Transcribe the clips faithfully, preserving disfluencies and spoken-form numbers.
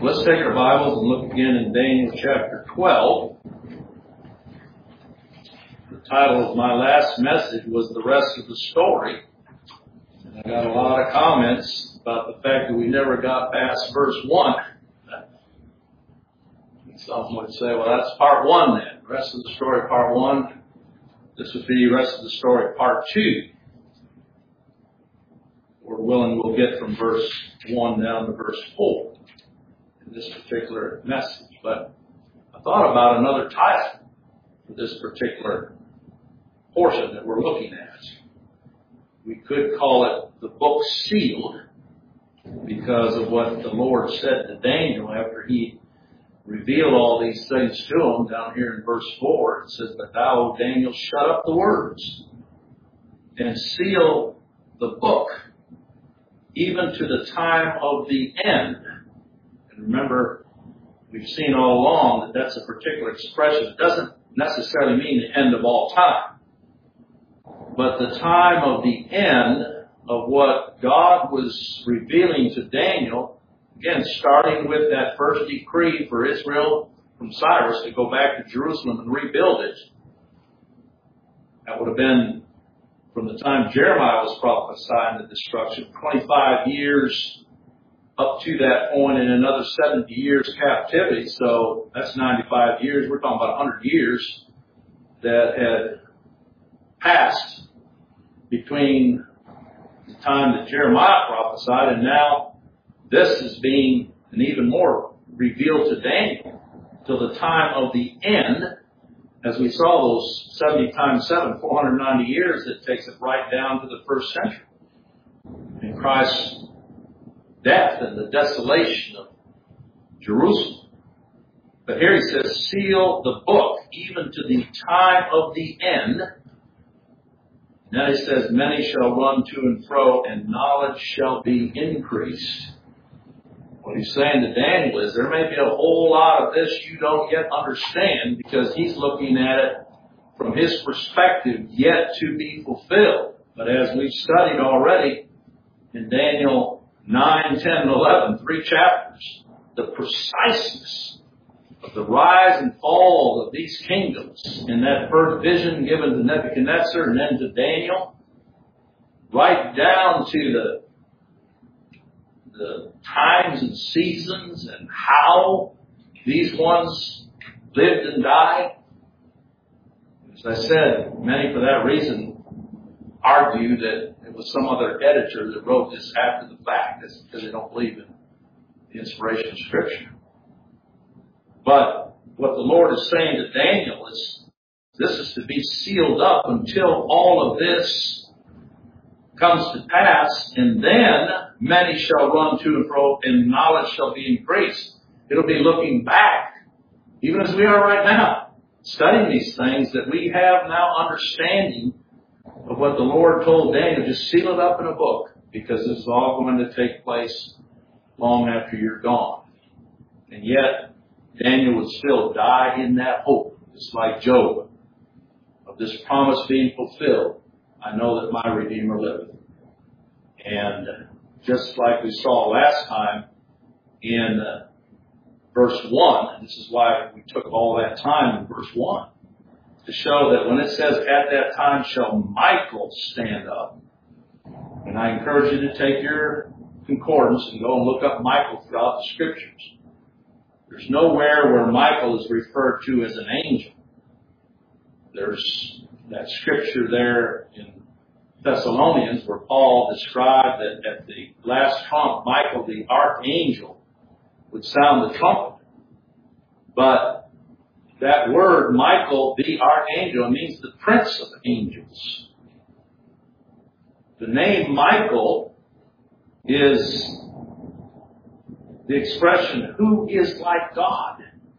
Let's take our Bibles and look again in Daniel chapter twelve. The title of my last message was The Rest of the Story. And I got a lot of comments about the fact that we never got past verse one. Some would say, well, that's part one then. The rest of the story, part one. This would be the rest of the story, part two. We're willing, we'll get from verse one down to verse four in this particular message. But I thought about another title for this particular portion that we're looking at. We could call it the book sealed, because of what the Lord said to Daniel after he revealed all these things to him. Down here in verse four, it says, "But thou, Daniel, shut up the words and seal the book, even to the time of the end." And remember, we've seen all along that that's a particular expression. It doesn't necessarily mean the end of all time, but the time of the end of what God was revealing to Daniel, again, starting with that first decree for Israel from Cyrus to go back to Jerusalem and rebuild it. That would have been from the time Jeremiah was prophesying the destruction, twenty-five years up to that point, and another seventy years captivity. So that's ninety-five years. We're talking about one hundred years that had passed between the time that Jeremiah prophesied, and now this is being, and even more, revealed to Daniel till the time of the end. As we saw, those seventy times seven, four hundred ninety years, that takes it right down to the first century. And Christ's death and the desolation of Jerusalem. But here he says, seal the book, even to the time of the end. And then he says, many shall run to and fro, and knowledge shall be increased. What he's saying to Daniel is, there may be a whole lot of this you don't yet understand, because he's looking at it from his perspective, yet to be fulfilled. But as we've studied already in Daniel nine, ten, and eleven, three chapters, the preciseness of the rise and fall of these kingdoms in that first vision given to Nebuchadnezzar and then to Daniel, right down to the the times and seasons and how these ones lived and died. As I said, many for that reason argue that it was some other editor that wrote this after the fact. That's because they don't believe in the inspiration of Scripture. But what the Lord is saying to Daniel is, this is to be sealed up until all of this comes to pass, and then many shall run to and fro, and knowledge shall be increased. It'll be looking back, even as we are right now, studying these things, that we have now understanding of what the Lord told Daniel. Just seal it up in a book, because this is all going to take place long after you're gone. And yet, Daniel would still die in that hope, just like Job, of this promise being fulfilled. I know that my Redeemer liveth. And just like we saw last time in uh, verse one, and this is why we took all that time in verse one, to show that when it says, at that time shall Michael stand up. And I encourage you to take your concordance and go and look up Michael throughout the Scriptures. There's nowhere where Michael is referred to as an angel. There's that scripture there in Thessalonians where Paul described that at the last trump, Michael the archangel would sound the trumpet. But that word, Michael the archangel, means the prince of angels. The name Michael is the expression, who is like God?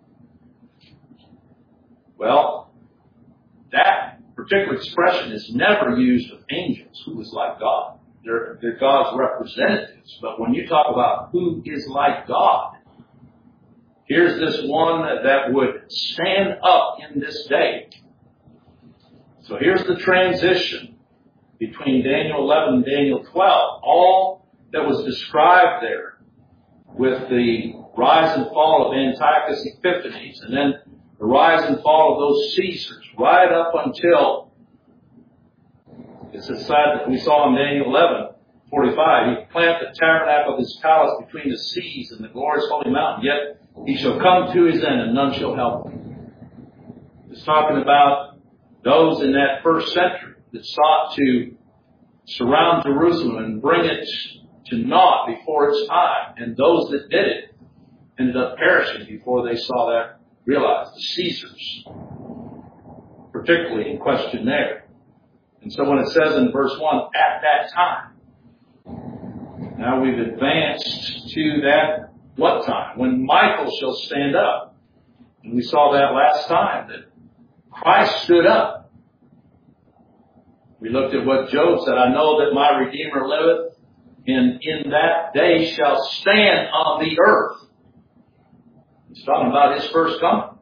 Well, that particular expression is never used of angels, who is like God. They're, they're God's representatives. But when you talk about who is like God, here's this one that would stand up in this day. So here's the transition between Daniel eleven and Daniel twelve. All that was described there with the rise and fall of Antiochus Epiphanes, and then the rise and fall of those Caesars, right up until it's a side that we saw in Daniel eleven forty-five. He planted the tabernacle of his palace between the seas and the glorious holy mountain. Yet he shall come to his end, and none shall help him. It's talking about those in that first century that sought to surround Jerusalem and bring it to naught before its time. And those that did it ended up perishing before they saw that realized. The Caesars, particularly in question there. And so when it says in verse one, at that time, now we've advanced to that what time? When Michael shall stand up. And we saw that last time, that Christ stood up. We looked at what Job said, I know that my Redeemer liveth, and in that day shall stand on the earth. He's talking about his first coming.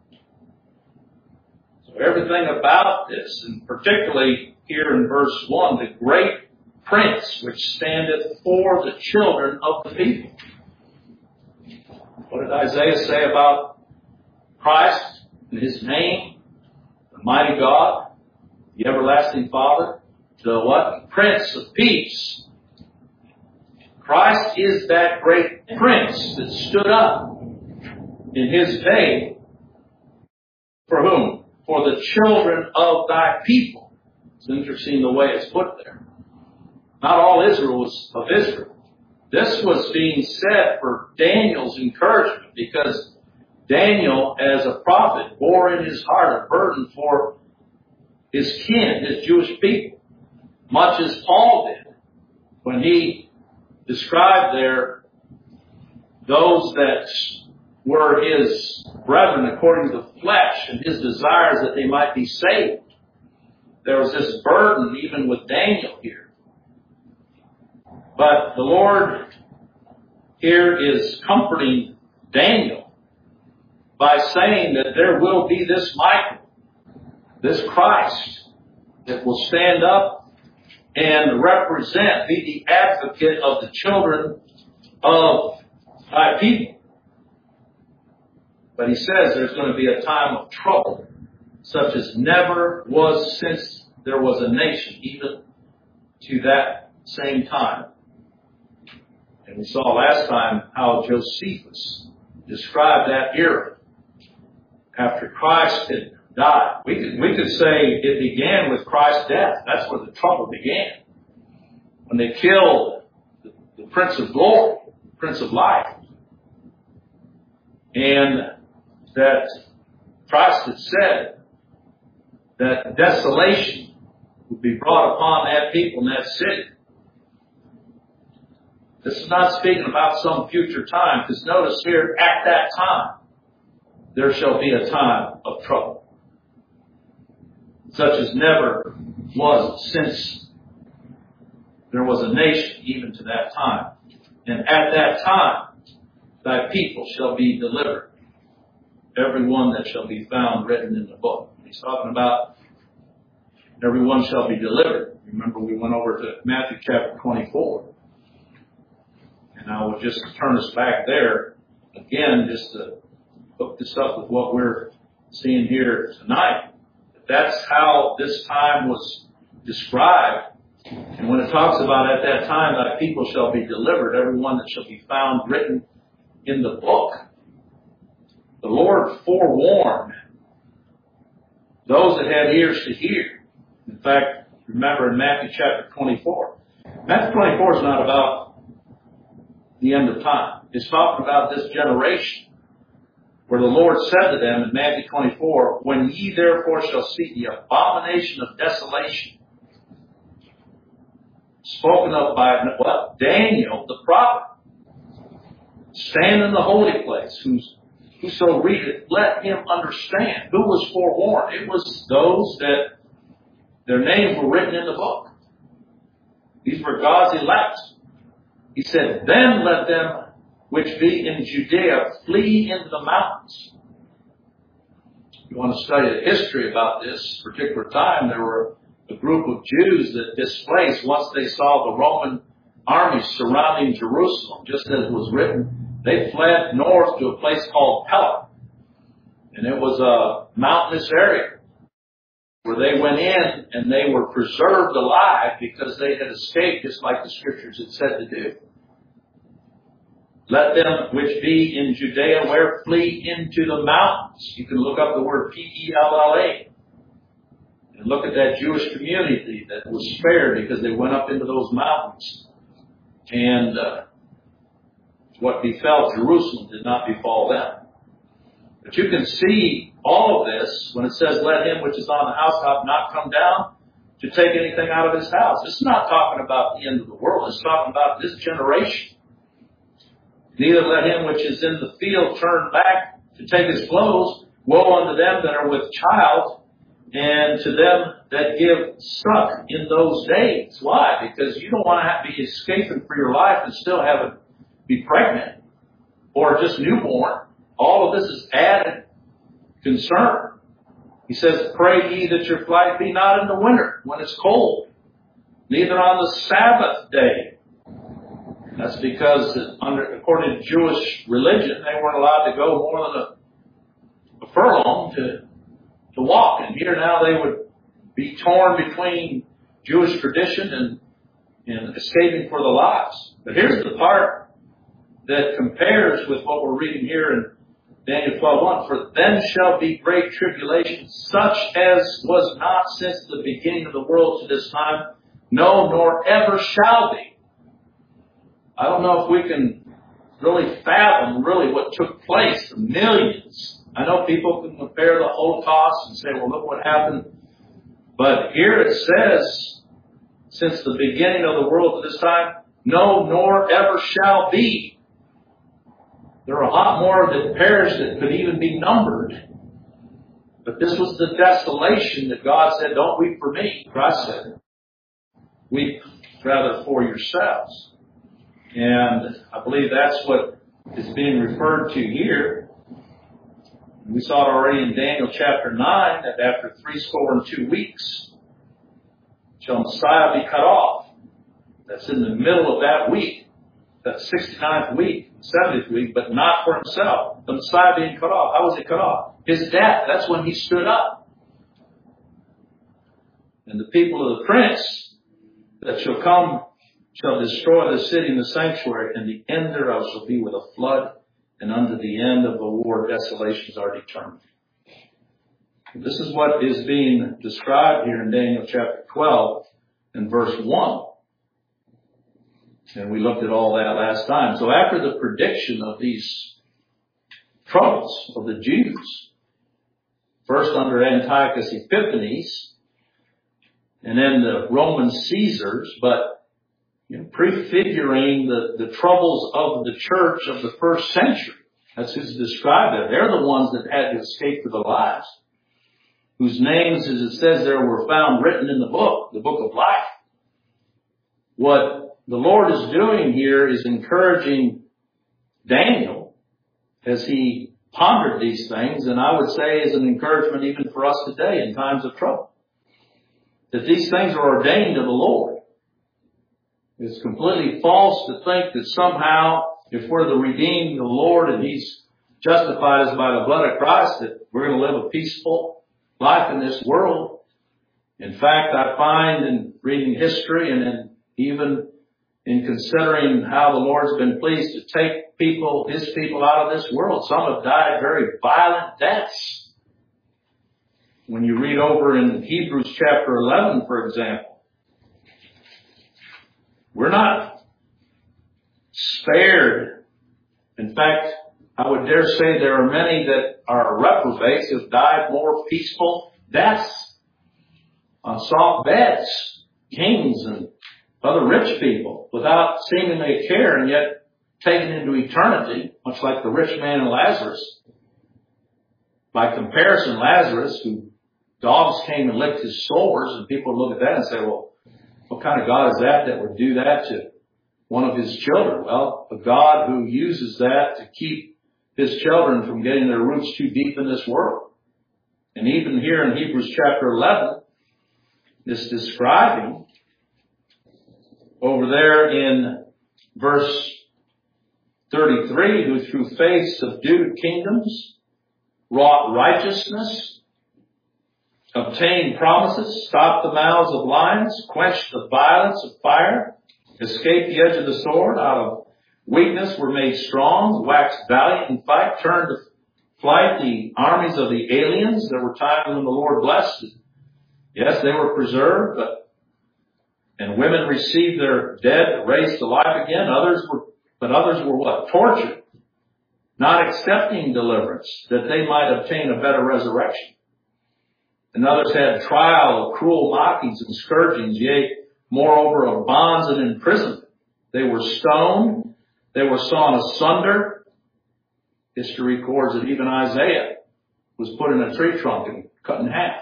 So everything about this, and particularly here in verse one, the great Prince which standeth for the children of the people. What did Isaiah say about Christ and his name? The mighty God, the everlasting Father, the what? Prince of Peace. Christ is that great Prince that stood up in his day. For whom? For the children of thy people. It's interesting the way it's put there. Not all Israel was of Israel. This was being said for Daniel's encouragement, because Daniel, as a prophet, bore in his heart a burden for his kin, his Jewish people, much as Paul did when he described there those that were his brethren according to the flesh and his desires that they might be saved. There was this burden even with Daniel here. But the Lord here is comforting Daniel by saying that there will be this Michael, this Christ, that will stand up and represent, be the advocate of the children of thy people. But he says there's going to be a time of trouble, such as never was since there was a nation, even to that same time. And we saw last time how Josephus described that era after Christ had died. We could, we could say it began with Christ's death. That's where the trouble began. When they killed the, the Prince of Glory, Prince of Life. And that Christ had said that desolation would be brought upon that people in that city. This is not speaking about some future time, because notice here, at that time, there shall be a time of trouble, such as never was since there was a nation, even to that time. And at that time, thy people shall be delivered, every one that shall be found written in the book. He's talking about everyone shall be delivered. Remember, we went over to Matthew chapter twenty-four. And I will just turn us back there again, just to hook this up with what we're seeing here tonight. That's how this time was described. And when it talks about at that time, thy people shall be delivered, every one that shall be found written in the book. The Lord forewarned those that had ears to hear. In fact, remember in Matthew chapter twenty-four. Matthew twenty-four is not about the end of time. It's talking about this generation, where the Lord said to them in Matthew twenty-four, when ye therefore shall see the abomination of desolation, spoken of by what? Daniel the prophet, stand in the holy place, who's, whoso readeth, let him understand. Who was forewarned? It was those that their names were written in the book. These were God's elect. He said, then let them which be in Judea flee into the mountains. If you want to study the history about this particular time, there were a group of Jews that displaced once they saw the Roman armies surrounding Jerusalem, just as was written they fled north to a place called Pella. And it was a mountainous area where they went in and they were preserved alive because they had escaped, just like the scriptures had said to do. Let them which be in Judea where flee into the mountains. You can look up the word P E L L A. And look at that Jewish community that was spared because they went up into those mountains. And uh, what befell Jerusalem did not befall them. But you can see all of this when it says, let him which is on the housetop not come down to take anything out of his house. This is not talking about the end of the world. It's talking about this generation. Neither let him which is in the field turn back to take his clothes. Woe unto them that are with child, and to them that give suck in those days. Why? Because you don't want to have to be escaping for your life and still have it be pregnant or just newborn. All of this is added concern. He says, pray ye that your flight be not in the winter when it's cold, neither on the Sabbath day. That's because under, according to Jewish religion, they weren't allowed to go more than a, a furlong to, to walk. And here now they would be torn between Jewish tradition and, and escaping for their lives. But here's the part that compares with what we're reading here in Daniel twelve one. For then shall be great tribulation, such as was not since the beginning of the world to this time, no, nor ever shall be. I don't know if we can really fathom really what took place. The millions. I know people can compare the Holocaust and say, well, look what happened. But here it says, since the beginning of the world to this time, no, nor ever shall be. There are a lot more that perished that could even be numbered. But this was the desolation that God said, don't weep for me. Christ said, weep rather for yourselves. And I believe that's what is being referred to here. We saw it already in Daniel chapter nine, that after three score and two weeks shall Messiah be cut off. That's in the middle of that week, that sixty-ninth week, seventieth week, but not for himself. The Messiah being cut off. How was he cut off? His death. That's when he stood up. And the people of the prince that shall come shall destroy the city and the sanctuary, and the end thereof shall be with a flood, and unto the end of the war desolations are determined. This is what is being described here in Daniel chapter twelve and verse one. And we looked at all that last time. So after the prediction of these troubles of the Jews, first under Antiochus Epiphanes, and then the Roman Caesars, but you know, prefiguring the, the troubles of the church of the first century. That's who's described it. They're the ones that had to escape for their lives, whose names, as it says there, were found written in the book, the book of life. What the Lord is doing here is encouraging Daniel as he pondered these things, and I would say is an encouragement even for us today in times of trouble, that these things are ordained of the Lord. It's completely false to think that somehow, if we're the redeemed of the Lord and He's justified us by the blood of Christ, that we're going to live a peaceful life in this world. In fact, I find in reading history and in, even in considering how the Lord's been pleased to take people, His people out of this world, some have died very violent deaths. When you read over in Hebrews chapter eleven, for example, we're not spared. In fact, I would dare say there are many that are reprobates who have died more peaceful deaths on soft beds, kings and other rich people, without seemingly a care, and yet taken into eternity, much like the rich man and Lazarus. By comparison, Lazarus, who dogs came and licked his sores, and people look at that and say, well, what kind of God is that that would do that to one of His children? Well, a God who uses that to keep His children from getting their roots too deep in this world. And even here in Hebrews chapter eleven, it's describing over there in verse thirty-three, who through faith subdued kingdoms, wrought righteousness, obtained promises, stopped the mouths of lions, quenched the violence of fire, escaped the edge of the sword, out of weakness were made strong, waxed valiant in fight, turned to flight the armies of the aliens. There were times when the Lord blessed. Yes, they were preserved, but and women received their dead raised to life again. Others were, but others were what? Tortured, not accepting deliverance, that they might obtain a better resurrection. And others had trial of cruel mockings and scourgings, yea, moreover of bonds and imprisonment. They were stoned. They were sawn asunder. History records that even Isaiah was put in a tree trunk and cut in half.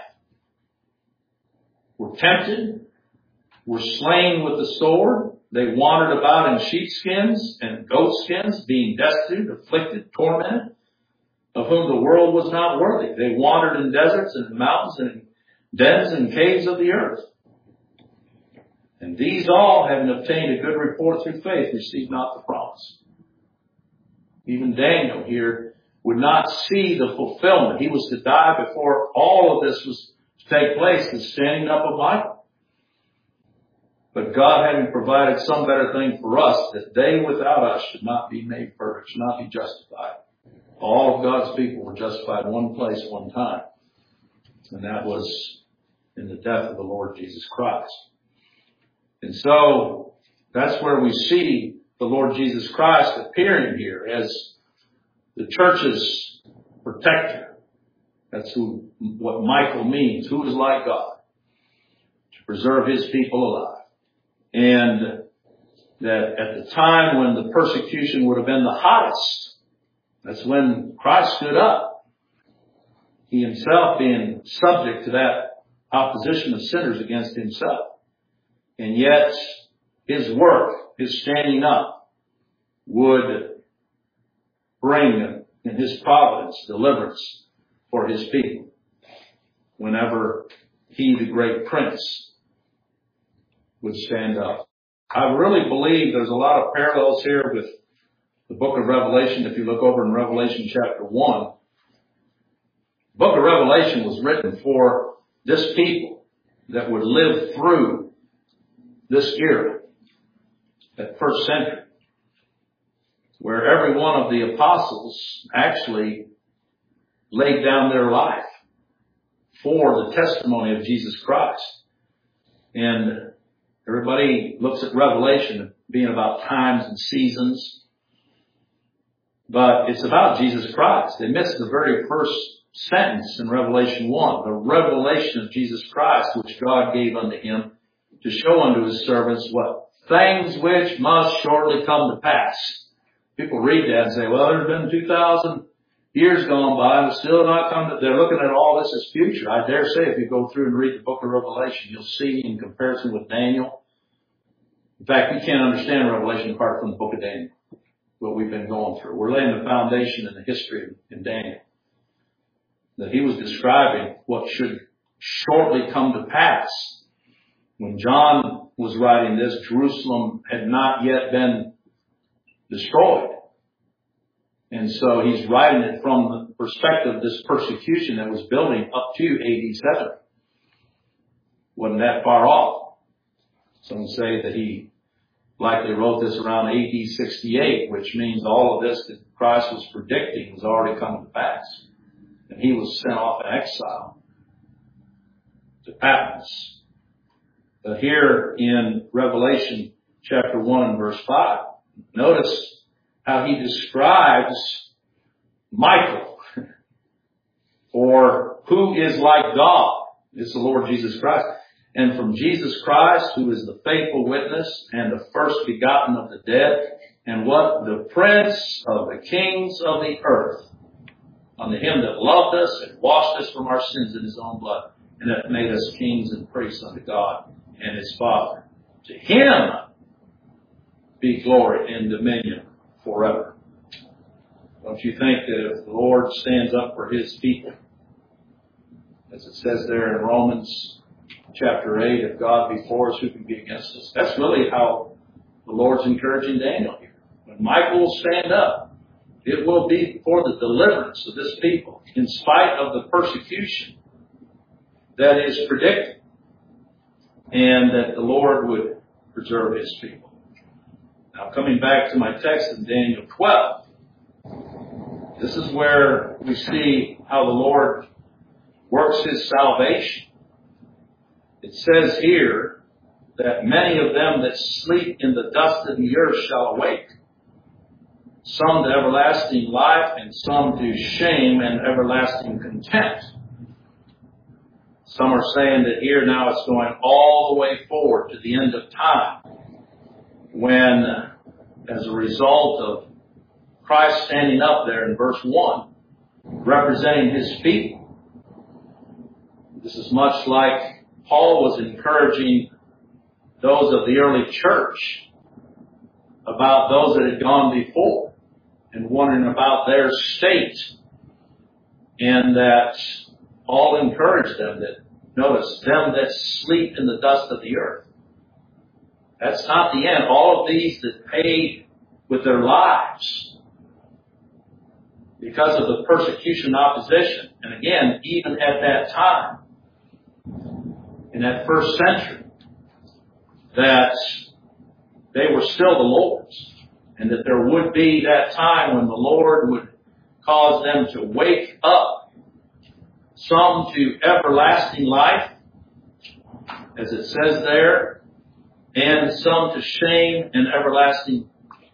Were tempted, were slain with the sword. They wandered about in sheepskins and goatskins, being destitute, afflicted, tormented, of whom the world was not worthy. They wandered in deserts and in mountains and in dens and caves of the earth. And these all, having obtained a good report through faith, received not the promise. Even Daniel here would not see the fulfillment. He was to die before all of this was to take place, the standing up of Michael. But God, having provided some better thing for us, that they without us should not be made perfect, should not be justified. All of God's people were justified one place, one time. And that was in the death of the Lord Jesus Christ. And so that's where we see the Lord Jesus Christ appearing here as the church's protector. That's who, what Michael means. Who is like God? To preserve his people alive. And that at the time when the persecution would have been the hottest, that's when Christ stood up. He himself being subject to that opposition of sinners against himself. And yet his work, his standing up, would bring in his providence deliverance for his people whenever he, the great prince, would stand up. I really believe there's a lot of parallels here with the book of Revelation. If you look over in Revelation chapter one, the book of Revelation was written for this people that would live through this era, that first century, where every one of the apostles actually laid down their life for the testimony of Jesus Christ. And everybody looks at Revelation being about times and seasons, but it's about Jesus Christ. They missed the very first sentence in Revelation one, the revelation of Jesus Christ, which God gave unto him to show unto his servants what? Things which must shortly come to pass. People read that and say, well, there's been two thousand years gone by and still not come to, they're looking at all this as future. I dare say if you go through and read the book of Revelation, you'll see in comparison with Daniel. In fact, you can't understand Revelation apart from the book of Daniel, what we've been going through. We're laying the foundation in the history in Daniel. That he was describing what should shortly come to pass. When John was writing this, Jerusalem had not yet been destroyed. And so he's writing it from the perspective of this persecution that was building up to A D seventy. Wasn't that far off. Some say that he likely wrote this around A D sixty-eight, which means all of this that Christ was predicting was already come to pass. And he was sent off in exile to Patmos. But here in Revelation chapter one and verse five, notice how he describes Michael, or who is like God. It's the Lord Jesus Christ. And from Jesus Christ, who is the faithful witness and the first begotten of the dead, and what? The Prince of the kings of the earth, unto him that loved us and washed us from our sins in his own blood, and hath made us kings and priests unto God and his Father. To him be glory and dominion forever. Don't you think that if the Lord stands up for his people, as it says there in Romans chapter eight, if God be for us, who can be against us? That's really how the Lord's encouraging Daniel here. When Michael will stand up, it will be for the deliverance of this people, in spite of the persecution that is predicted, and that the Lord would preserve His people. Now, coming back to my text in Daniel twelve, this is where we see how the Lord works His salvation. It says here that many of them that sleep in the dust of the earth shall awake, some to everlasting life, and some to shame and everlasting contempt. Some are saying that here now it's going all the way forward to the end of time, when, as a result of Christ standing up there in verse one, representing His people. This is much like Paul was encouraging those of the early church about those that had gone before, and wondering about their state, and that all encouraged them that, notice, them that sleep in the dust of the earth. That's not the end. All of these that paid with their lives because of the persecution and opposition. And again, even at that time, in that first century, that they were still the Lord's. And that there would be that time when the Lord would cause them to wake up, some to everlasting life, as it says there, and some to shame and everlasting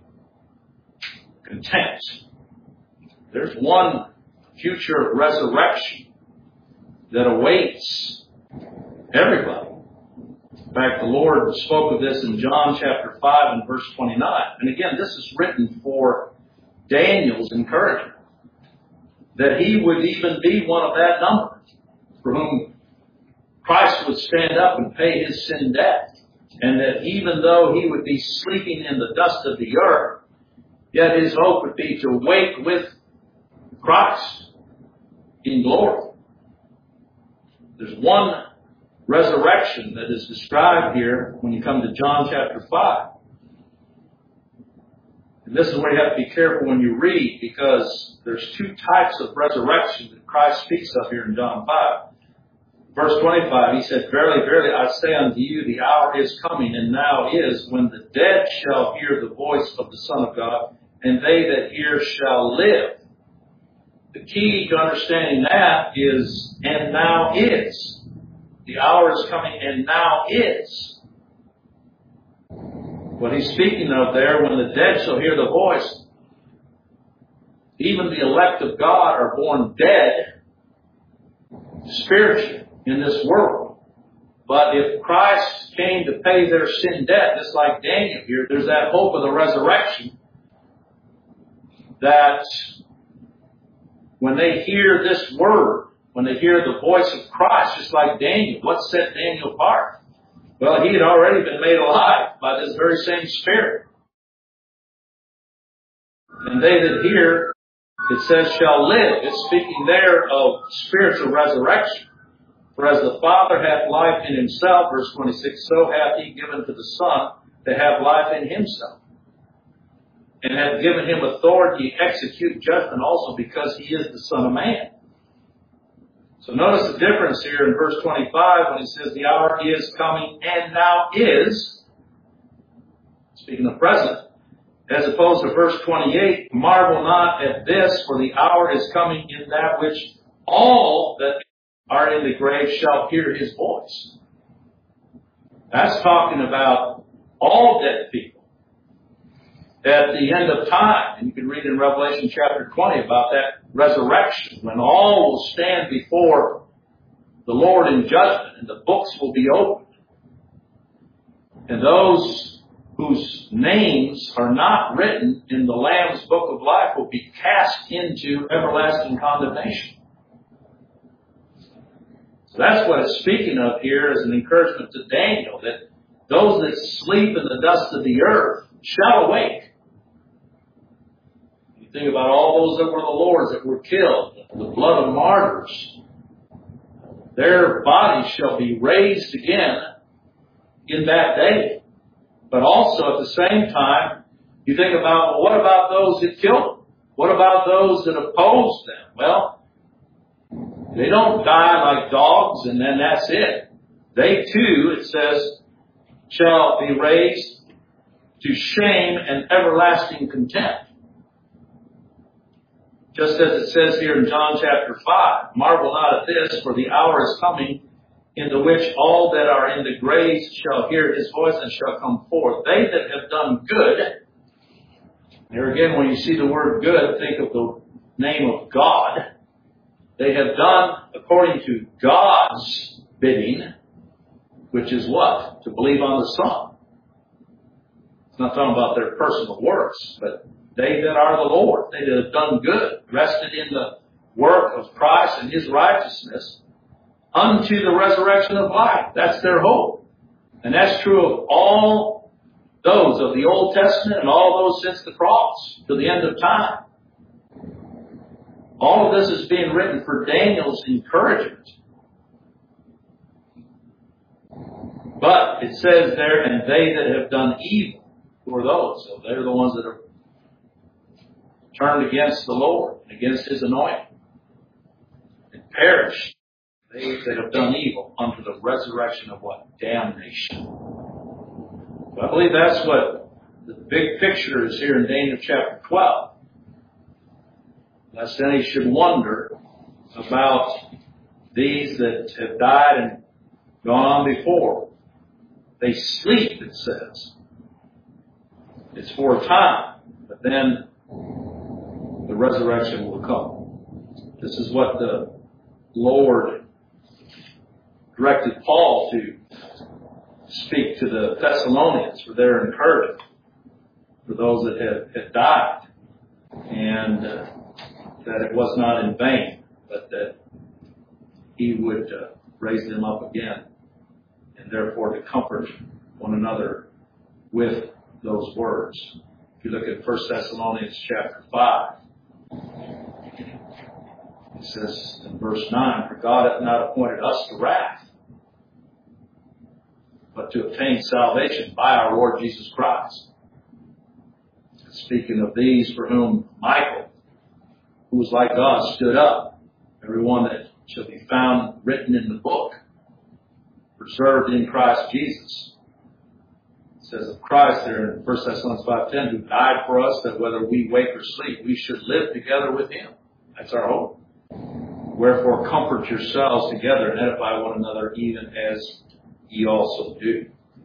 contempt. There's one future resurrection that awaits everybody. In fact, the Lord spoke of this in John chapter five and verse twenty-nine. And again, this is written for Daniel's encouragement, that he would even be one of that number, for whom Christ would stand up and pay His sin debt. And that even though he would be sleeping in the dust of the earth, yet his hope would be to wake with Christ in glory. There's one resurrection that is described here when you come to John chapter five. And this is where you have to be careful when you read, because there's two types of resurrection that Christ speaks of here in John five. Verse twenty-five, He said, Verily, verily, I say unto you, the hour is coming, and now is, when the dead shall hear the voice of the Son of God, and they that hear shall live. The key to understanding that is, and now is. The hour is coming, and now is. What He's speaking of there, when the dead shall hear the voice, even the elect of God are born dead spiritually in this world. But if Christ came to pay their sin debt, just like Daniel here, there's that hope of the resurrection, that when they hear this word, when they hear the voice of Christ, just like Daniel, what set Daniel apart? Well, he had already been made alive by this very same Spirit. And they that hear, it says, shall live. It's speaking there of spiritual resurrection. For as the Father hath life in Himself, verse twenty-six, so hath He given to the Son to have life in Himself. And hath given Him authority to execute judgment also, because He is the Son of Man. So notice the difference here in verse twenty-five when He says the hour is coming and now is, speaking of present, as opposed to verse twenty-eight, marvel not at this, for the hour is coming in that which all that are in the grave shall hear His voice. That's talking about all dead people at the end of time. And you can read in Revelation chapter twenty about that resurrection, when all will stand before the Lord in judgment, and the books will be opened. And those whose names are not written in the Lamb's book of life will be cast into everlasting condemnation. So that's what it's speaking of here as an encouragement to Daniel, that those that sleep in the dust of the earth shall awake. You think about all those that were the Lord's that were killed, the blood of martyrs. Their bodies shall be raised again in that day. But also at the same time, You think about, well, what about those that killed them? What about those that opposed them? Well, they don't die like dogs and then that's it. They too, it says, shall be raised to shame and everlasting contempt. Just as it says here in John chapter five, marvel not at this, for the hour is coming in the which all that are in the graves shall hear his voice and shall come forth. They that have done good. Here again, when you see the word good, think of the name of God. They have done according to God's bidding, which is what? To believe on the Son. It's not talking about their personal works, but they that are the Lord, they that have done good, rested in the work of Christ and his righteousness, unto the resurrection of life. That's their hope. And that's true of all those of the Old Testament and all those since the cross to the end of time. All of this is being written for Daniel's encouragement. But it says there, and they that have done evil, who are those? So they're the ones that are turned against the Lord, against his anointing, and perished. They that have done evil unto the resurrection of what? Damnation. So I believe that's what the big picture is here in Daniel chapter twelve. Lest any should wonder about these that have died and gone on before. They sleep, it says. It's for a time, but then the resurrection will come. This is what the Lord directed Paul to speak to the Thessalonians for their encouragement, for those that had, had died, and uh, that it was not in vain, but that he would uh, raise them up again, and therefore to comfort one another with those words. If you look at First Thessalonians chapter five, it says in verse nine, for God hath not appointed us to wrath, but to obtain salvation by our Lord Jesus Christ. Speaking of these for whom Michael, who was like God, stood up, everyone that shall be found written in the book, preserved in Christ Jesus. It says of Christ there in First Thessalonians five ten, who died for us, that whether we wake or sleep, we should live together with him. That's our hope. Wherefore comfort yourselves together and edify one another, even as ye also do.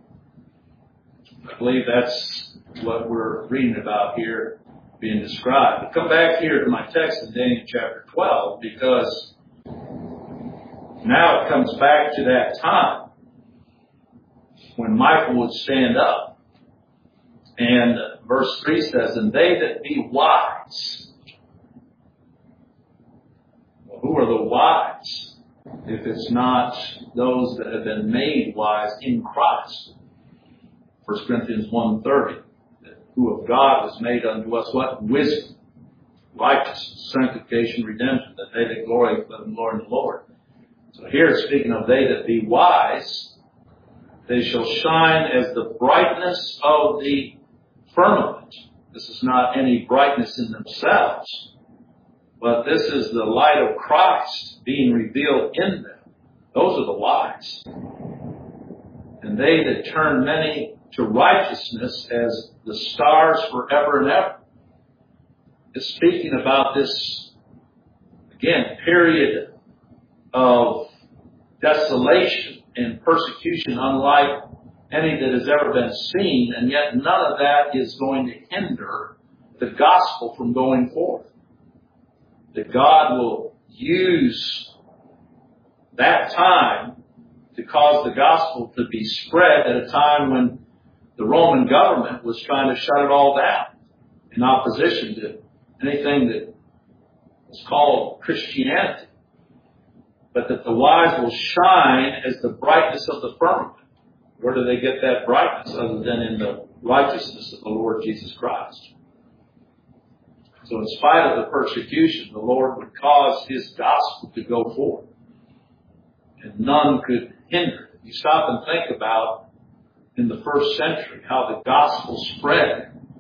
I believe that's what we're reading about here being described. But come back here to my text in Daniel chapter twelve, because now it comes back to that time when Michael would stand up. And verse three says, and they that be wise. Well, who are the wise? If it's not those that have been made wise in Christ. First Corinthians one thirty, who of God was made unto us what? Wisdom, righteousness, sanctification, redemption, that they that glory let them glory in the Lord. So here, speaking of they that be wise, they shall shine as the brightness of the firmament. This is not any brightness in themselves, but this is the light of Christ being revealed in them. Those are the wise. And they that turn many to righteousness as the stars forever and ever. It's speaking about this, again, period of desolation and persecution unlike any that has ever been seen, and yet none of that is going to hinder the gospel from going forth. That God will use that time to cause the gospel to be spread at a time when the Roman government was trying to shut it all down in opposition to anything that was called Christianity. But that the wise will shine as the brightness of the firmament. Where do they get that brightness other than in the righteousness of the Lord Jesus Christ? So in spite of the persecution, the Lord would cause his gospel to go forth. And none could hinder it. You stop and think about in the first century how the gospel spread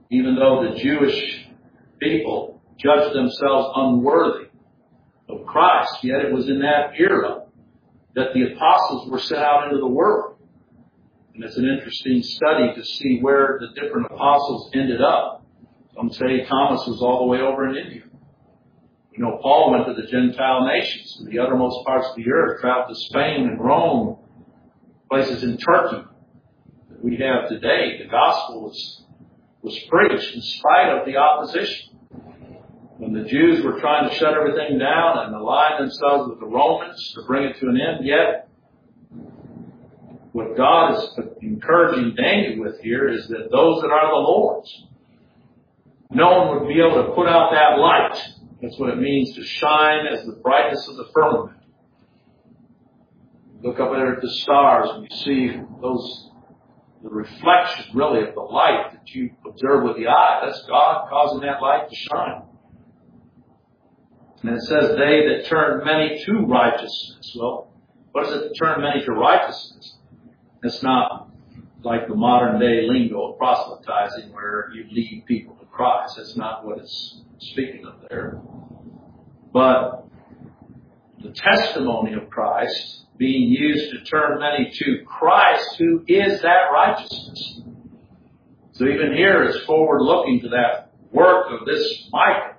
even though the Jewish people judged themselves unworthy of Christ, yet it was in that era that the apostles were sent out into the world. And it's an interesting study to see where the different apostles ended up. Some say Thomas was all the way over in India. You know, Paul went to the Gentile nations, to the uttermost parts of the earth, traveled to Spain and Rome, places in Turkey that we have today. The gospel was, was preached in spite of the opposition. When the Jews were trying to shut everything down and align themselves with the Romans to bring it to an end, yet what God is encouraging Daniel with here is that those that are the Lord's, no one would be able to put out that light. That's what it means to shine as the brightness of the firmament. Look up there at the stars and you see those, the reflection really of the light that you observe with the eye. That's God causing that light to shine. And it says, they that turn many to righteousness. Well, what is it to turn many to righteousness? It's not like the modern day lingo of proselytizing where you lead people to Christ. That's not what it's speaking of there. But the testimony of Christ being used to turn many to Christ, who is that righteousness. So even here it's forward looking to that work of this Micah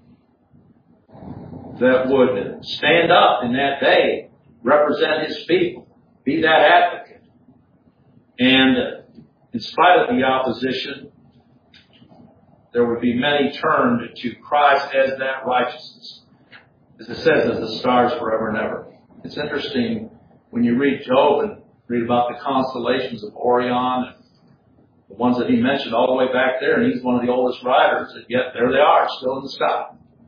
that would stand up in that day, represent his people, be that advocate. And in spite of the opposition, there would be many turned to Christ as that righteousness. As it says, as the stars forever and ever. It's interesting when you read Job and read about the constellations of Orion and the ones that he mentioned all the way back there, and he's one of the oldest writers, and yet there they are, still in the sky.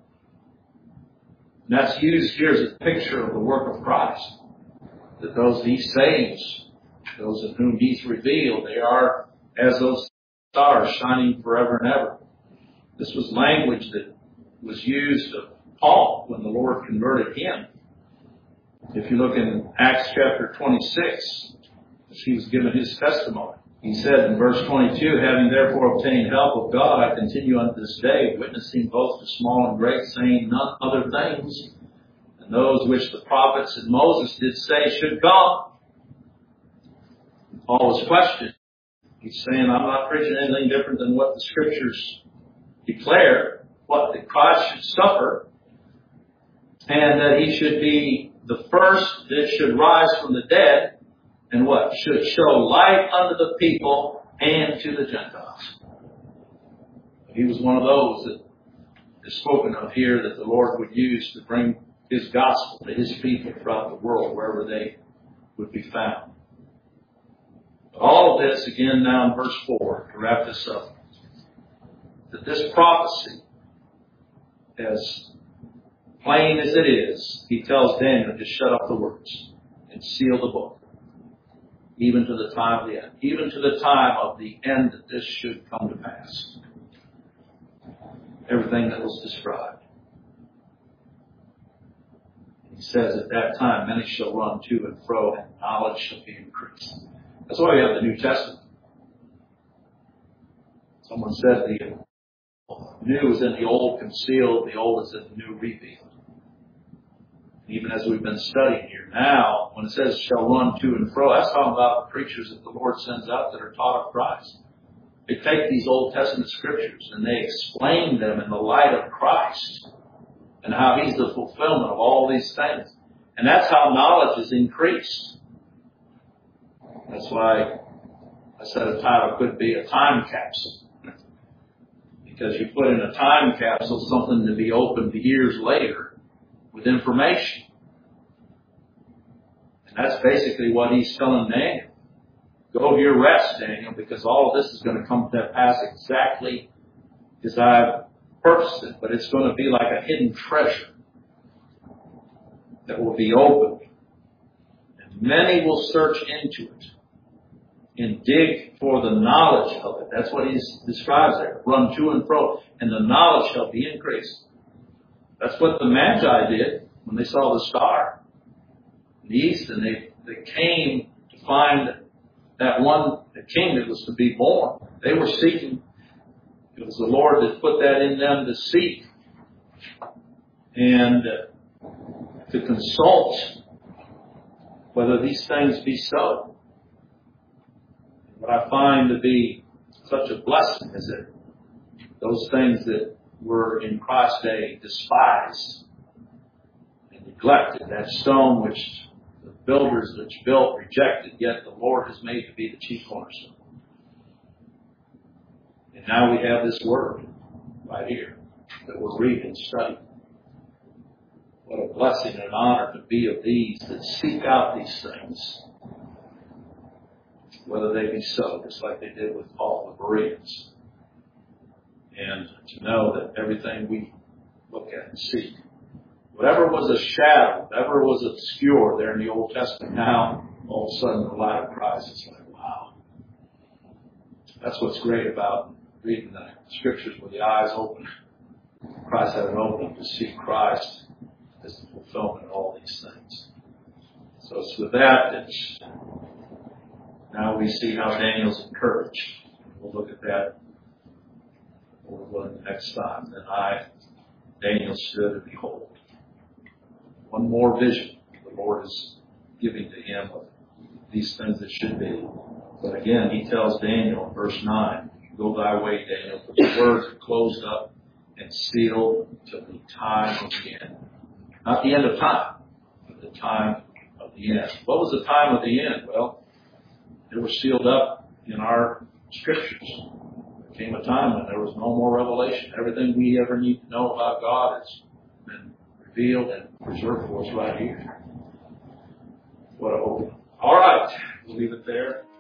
And that's used here as a picture of the work of Christ. That those he saves, those in whom he's revealed, they are as those stars shining forever and ever. This was language that was used of Paul when the Lord converted him. If you look in Acts chapter twenty-six, as he was given his testimony, he said in verse twenty-two, having therefore obtained help of God, I continue unto this day, witnessing both to small and great, saying none other things than those which the prophets and Moses did say should come. Paul was questioned. He's saying, I'm not preaching anything different than what the scriptures declare, what that Christ should suffer, and that he should be the first that should rise from the dead, and what? Should show light unto the people and to the Gentiles. He was one of those that is spoken of here that the Lord would use to bring his gospel to his people throughout the world, wherever they would be found. All of this, again, now in verse four, to wrap this up, that this prophecy, as plain as it is, he tells Daniel to shut up the words and seal the book, even to the time of the end, even to the time of the end that this should come to pass. Everything that was described. He says, at that time, many shall run to and fro, and knowledge shall be increased. That's why we have the New Testament. Someone said the new is in the old concealed, the old is in the new revealed. Even as we've been studying here now, when it says shall run to and fro, that's talking about the preachers that the Lord sends out that are taught of Christ. They take these Old Testament scriptures and they explain them in the light of Christ and how he's the fulfillment of all these things. And that's how knowledge is increased. That's why I said a title could be a time capsule. Because you put in a time capsule something to be opened years later with information. And that's basically what he's telling Daniel. Go to your rest, Daniel, because all of this is going to come to pass exactly as I've purposed it. But it's going to be like a hidden treasure that will be opened. And many will search into it and dig for the knowledge of it. That's what he describes there. Run to and fro, and the knowledge shall be increased. That's what the Magi did when they saw the star in the east, and they, they came to find that one, the king that was to be born. They were seeking It was the Lord that put that in them to seek and to consult whether these things be so. What I find to be such a blessing is that those things that were in Christ's day despised and neglected, that stone which the builders which built rejected, yet the Lord has made to be the chief cornerstone. And now we have this word right here that we're reading and studying. What a blessing and an honor to be of these that seek out these things, whether they be so, just like they did with Paul the Bereans. And to know that everything we look at and seek, whatever was a shadow, whatever was obscure there in the Old Testament, now all of a sudden the light of Christ is like, wow. That's what's great about reading the Scriptures with the eyes open. Christ had an opening to see Christ as the fulfillment of all these things. So it's with that that now we see how Daniel's encouraged. We'll look at that the next time. Then I, Daniel, stood and behold. One more vision the Lord is giving to him of these things that should be. But again, he tells Daniel in verse nine, go thy way, Daniel, for the words are closed up and sealed to the time of the end. Not the end of time, but the time of the end. What was the time of the end? Well, they were sealed up in our Scriptures. There came a time when there was no more revelation. Everything we ever need to know about God has been revealed and preserved for us right here. What a hope. All right, we'll leave it there.